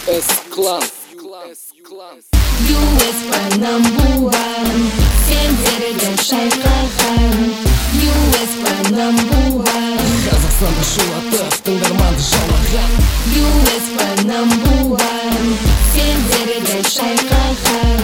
US Clan. US number one. Sendерden шайқаған US number one. Қазақстанда шулатып тыңдарманды жаулаған US number one. Сендерden шайқаған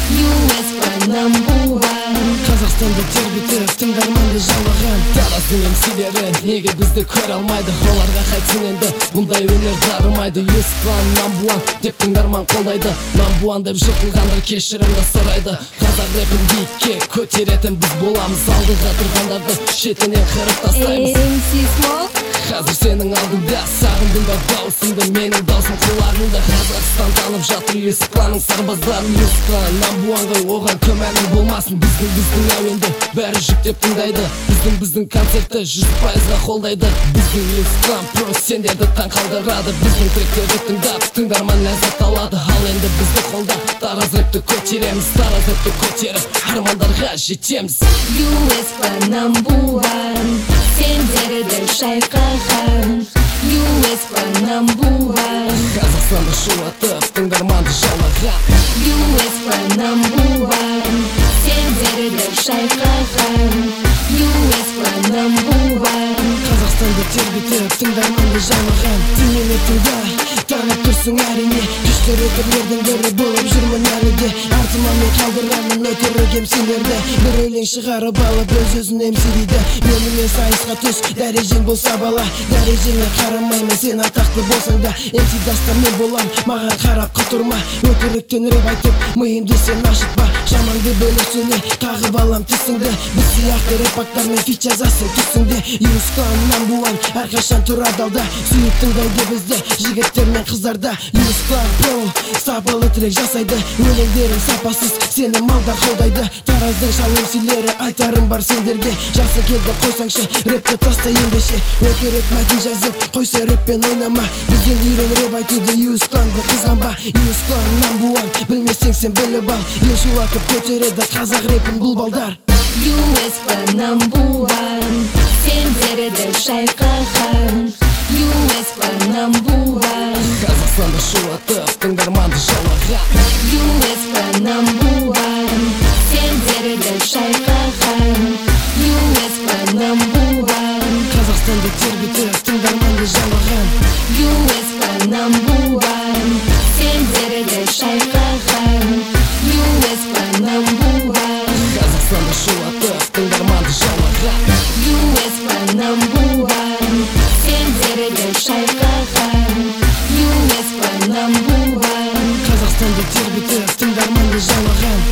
US number one. Қазақстанда тербетіп тыңдарманды жаулаған тараздың емсилері неге бізді көре алмайды? Оларға қайтсын енді бұндай өнер дарымайды. US Clan number one деп тыңдарман қолдайды. Number one деп жықылғандар кешірімді сұрайды. Қазақ рэпін биікке көтеретін біз боламыз. Алдыға тұрғандарды шетінен қырып тастаймыз. MC Smoke Қазір сенің алдыңда сағындың ба даусыңды, менің даусым құлағыңда. Қазақстан танып жатыр US Clan'ның сарбаздарын. US Clan number one ғой, оған күмәнің болмасын. Біздің әуенді бәрі жүктеп тыңдайды. Біздің концертті 100%-ға қолдайды. Біздің US Clan Pro сендерді таң қалдырады. Біздің тректерді тыңдап тыңдарман ләззат алады. Ал енді бізді қолда тараз рэпті көтереміз. Тараз рэпті көтеріп армандарға жетеміз. US number one. Сендерді шайқаған US number one. Қазақстанды шулатып тыңдарманды жаулаған US number one. Сендерді шайқаған US number one. Қазақстанды тербетіп тыңдарманды жаулаған. Тыңмен тыңда, танып тұрсың әрине. Күшті рэперлердің бірі болып жүрмін әлі де. Артыма мен қалдырамын өтірік емсилерді. Бір өлең шығарып алып өз-өзін емсилейді. Менімен сайысқа түс, дәрежең болса бала. Дәрежеңе қарамаймын, сен атақты болсаң да. MC даста мен болам, маған қарап құтырма. Өтіріктен рэп айтып, миымды сен ашытпа. Жаманды бөлек сөйле, қағып алам тісіңді. Біз сияқты рэпактармен фит жазасың түсіңде. US Clan number one, әрқашан тұрады алда. Сүйіп тыңдайды бізді, жігіттер мен қыздарда. US Clan Pro, сапалы трек жасайды. Өлеңдерің сапасыз, сені малда қолдайды. Тараздың шал емсилері, айтарым бар сендерге. Жақсы келді қойсаңшы, рэпті таста ендеше. Өтірік мәтін жазып, қойса рэппен ойнама. Бізден үйрен рэп айтуды, US Clan'ды қызғанба. US Clan number one, білмесең сен біліп ал. Ел шулатып көтереді қазақ рэпін бұл балдар. US number one. Сендерді шайқаған US number one. Қазақстанды шулатып тыңдарманды жаулаған US number one. Сендерді шайқаған US number one. Қазақстанды тербетіп тыңдарманды жаулаған US number one. Сендерді шайқаған US number one. Қазақстанды шулатып тыңдарманды жаулаған US number one. Сендерді шайқаған US number one. Қазақстанды тербетіп тыңдарманды жаулаған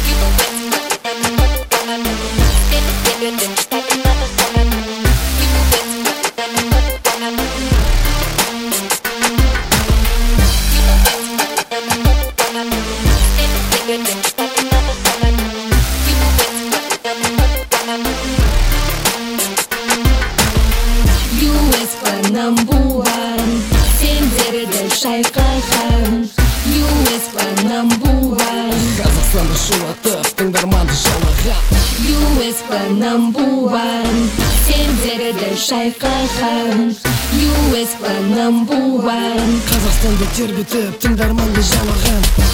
US number one. Сендерді шайқаған US number one. Қазақстанды шулатып тыңдарманды жаулаған US number one. Сендерді шайқаған US number one. Қазақстанды тербетіп тыңдарманды жаулаған